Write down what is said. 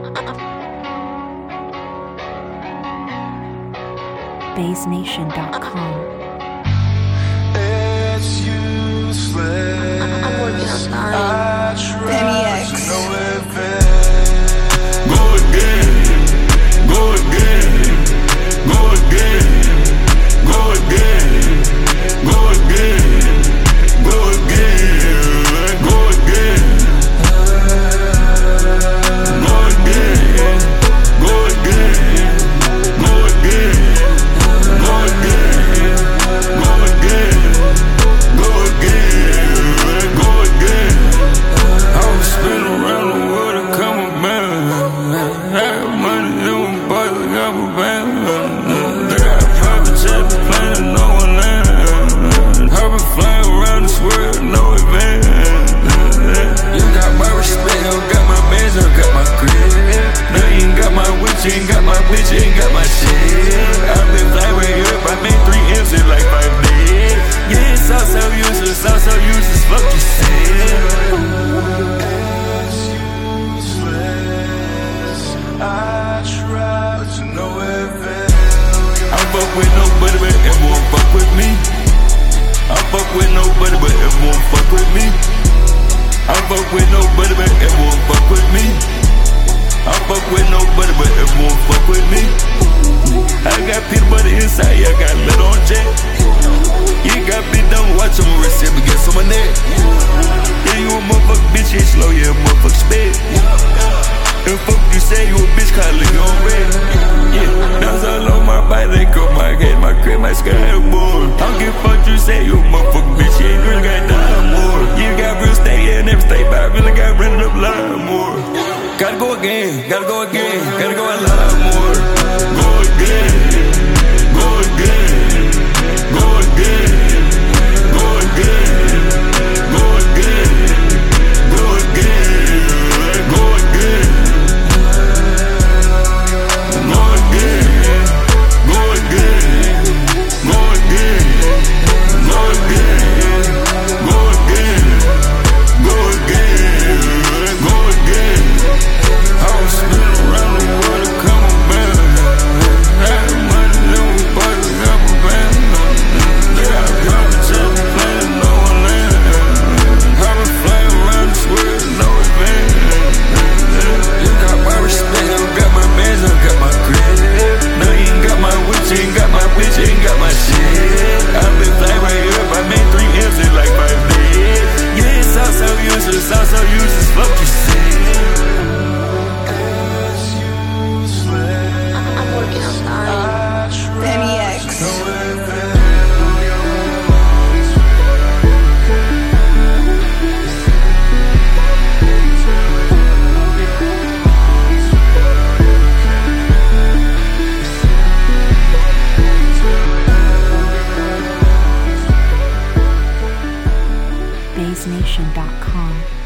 BaseNation.com. It's useless. I'm working on time. Penny X. Go again, go again, go again, go again, go again, go again, go again, go again, go again, go again, go again, go again, go again, go again. I was spinning around the world and coming back. Had money in my pocket, got my band. They got a private jet, plane and no one land. I've been flying around this world, no event. You got my respect, you got my bands, you got my grip. Now you ain't got my witch, you ain't got my bitch, you ain't got my shit. I've been flying way up, I made 3 M's in like 5 days. Yeah, it's all so useless, fuck you said. I try, but you know it fails. I fuck with nobody, but it won't fuck with me. I fuck with nobody, but it won't fuck with me. I fuck with nobody, but it won't fuck with me. I fuck with nobody, but it won't fuck with me. I got peanut butter inside, yeah, I got lid on jet. You got bit down, watch on my wrist, but get some of that. Yeah, you a motherfucker bitch, you ain't slow, yeah, motherfucker spit. And fuck you say you a bitch, cause I live on red. Yeah, that's all on my body, they go my head, my crib, my skyboard. I don't give a fuck you say you a motherfucker bitch, you ain't really got nothing more. You got real estate, yeah, never stay, but I really got rented up a lot more. Gotta go again, gotta go again, gotta go a lot more. Go again, go again, go again, go again, go again, go again, go again. BaseNation.com.